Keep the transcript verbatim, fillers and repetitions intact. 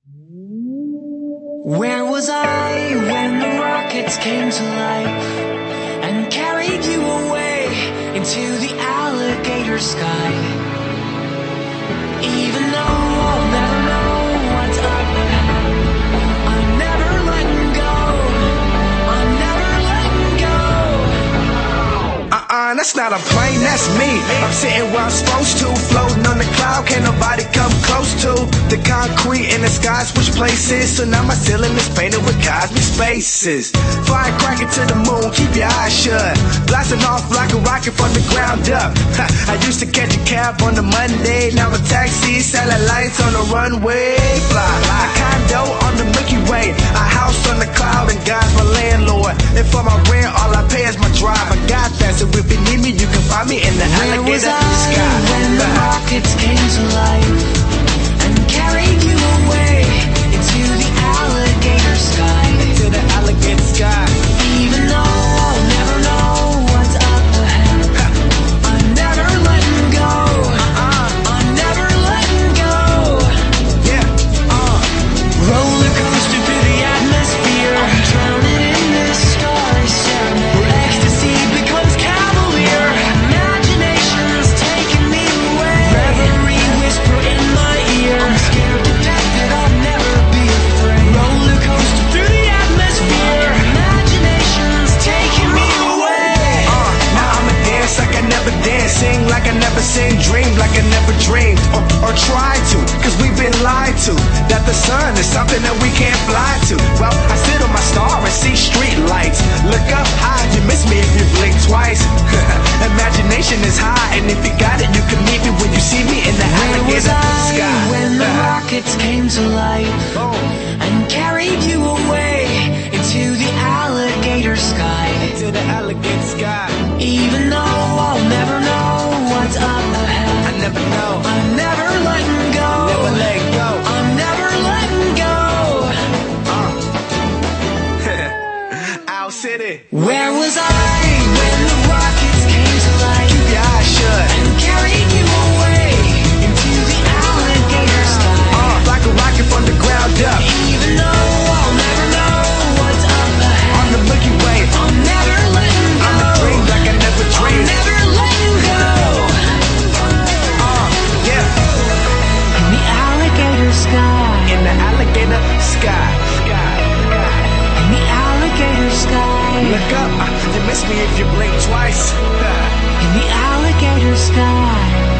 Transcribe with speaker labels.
Speaker 1: Where was I when the rockets came to life and carried you away into the alligator sky? Even though I'll never know what's up ahead, I'm never letting go, I'm never letting go.
Speaker 2: Uh-uh, that's not a plane, that's me. I'm sitting where I'm supposed to, floating on the cloud, can't nobody come close to the concrete in the sky, switch places. So now my ceiling is painted with cosmic spaces. Firecracker to the moon, keep your eyes shut, blasting off like a rocket from the ground up. I used to catch a cab on the Monday, now a taxi, satellites on the runway. Fly, a condo on the Milky Way, a house on the cloud, and God's my landlord. And for my rent, all I pay is my drive. I got that, so if you need me, you can find me in the
Speaker 1: Where was
Speaker 2: alligator
Speaker 1: I
Speaker 2: sky.
Speaker 1: when the rockets came to life and carried you away into the alligator sky?
Speaker 2: To the alligator sky.
Speaker 1: Even though I'll never know what's up ahead, I'm never letting go, uh-uh. I'm never letting go.
Speaker 2: Yeah, uh.
Speaker 1: Roller coaster through the atmosphere, I'm drowning in this starry ceremony, where ecstasy becomes cavalier, imagination's taking me away, reverie whisper in my ear, I'm scared to death that I'll never be afraid. Roller coaster through the atmosphere, imagination's taking me away.
Speaker 2: Uh, now I'ma dance like I never danced, sing like I never sing, dream like I never dreamed, or, or tried to, cause we've been lied to, that the sun is something that we can't fly to. Well, I sit on my star and see street lights, look up high, you miss me if you blink twice. Imagination is high, and if you got it, you can meet me when you see me in the
Speaker 1: Where was
Speaker 2: alligator
Speaker 1: I
Speaker 2: sky.
Speaker 1: when the rockets came to life and carried you away into the alligator sky?
Speaker 2: To the alligator sky.
Speaker 1: Even though I'll never know what's up ahead,
Speaker 2: I never know,
Speaker 1: I'm never letting go,
Speaker 2: never let go.
Speaker 1: I'm never letting go.
Speaker 2: Uh. Owl City.
Speaker 1: Where was I when the rockets came to life
Speaker 2: Keep your eyes shut.
Speaker 1: and carried you away into the alligator sky?
Speaker 2: Uh, like a rocket from the ground up.
Speaker 1: Even though I'll never know what's up ahead,
Speaker 2: On the Milky Way,
Speaker 1: I'm never letting go,
Speaker 2: I'm a dream like I never
Speaker 1: I'm
Speaker 2: dreamed.
Speaker 1: never letting go.
Speaker 2: Uh, yeah.
Speaker 1: In the alligator sky,
Speaker 2: In the alligator sky. Sky.
Speaker 1: in the alligator sky,
Speaker 2: Look up, uh, you miss me if you blink twice.
Speaker 1: in the alligator sky.